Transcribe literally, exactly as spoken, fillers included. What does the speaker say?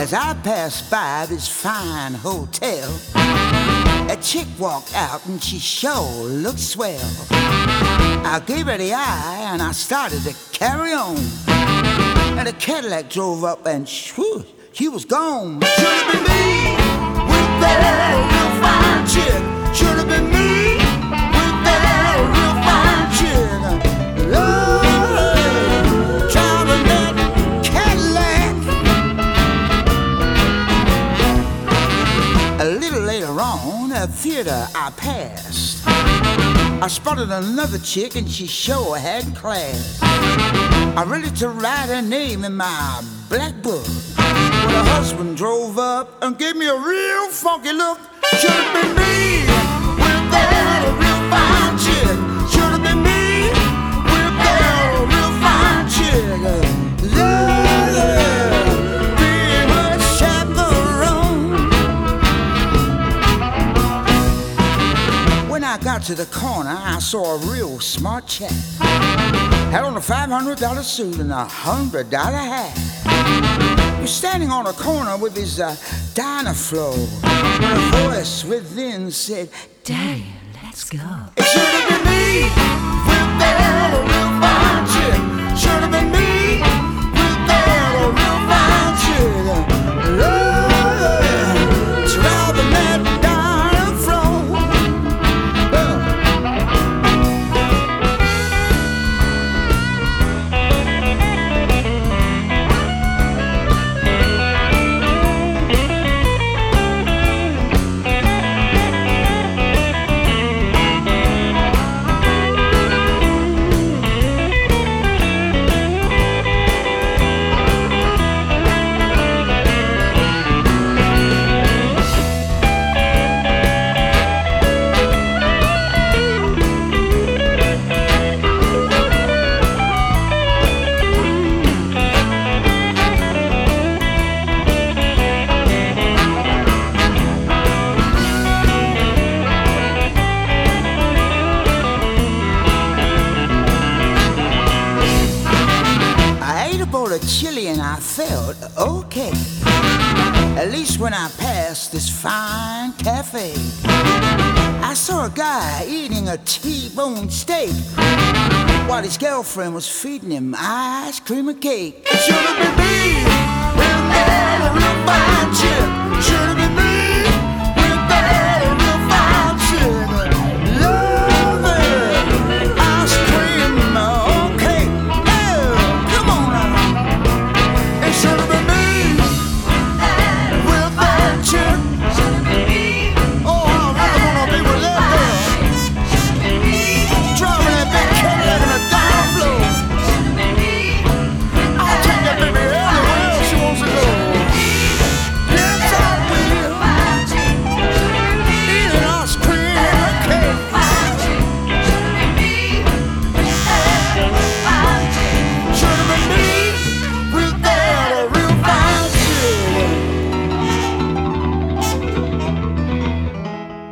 As I passed by this fine hotel, a chick walked out and she sure looked swell. I gave her the eye and I started to carry on. And a Cadillac drove up and whew, she was gone. Should have been me with that real fine chick. Should have been me with that real fine chick. Lord, driving that Cadillac. A little later on, at a theater I passed, I spotted another chick and she sure had class. I ready to write her name in my black book when her husband drove up and gave me a real funky look. Should have been me with that real fine chick. Should have been me with that real fine chick. Yeah, being her chaperone. When I got to the corner, I saw a real smart chap. Had on a five hundred dollar suit and a one hundred dollar hat. He was standing on a corner with his uh, Dynaflow. And a voice within said, Daddy, let's go. It should have been me with that real fine chick. Should have been me with that real fine chick. Lord, driving that Dynaflow. Uh. Chili and I felt okay, at least when I passed this fine cafe. I saw a guy eating a T-bone steak while his girlfriend was feeding him ice cream and cake. It should have been me with that real fine chick. Should have